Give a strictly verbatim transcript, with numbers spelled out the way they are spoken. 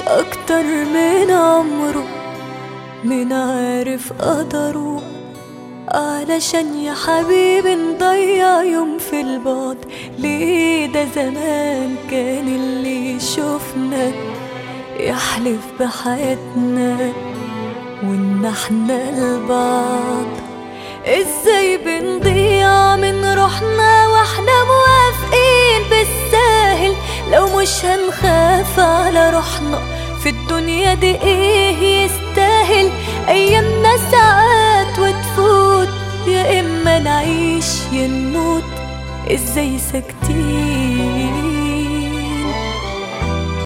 أكتر من عمره، من عارف قدره. علشان يا حبيبي نضيع يوم في البعد ليه؟ ده زمان كان اللي يشوفنا يحلف بحياتنا وإن احنا لبعض. ازاي بنضيع من روحنا واحنا موافقين بالساهل؟ لو مش هنخاف على روحنا في الدنيا دي ايه يستاهل؟ ايامنا ساعات وتفوت، يا اما نعيش يا نموت. ازاي ساكتين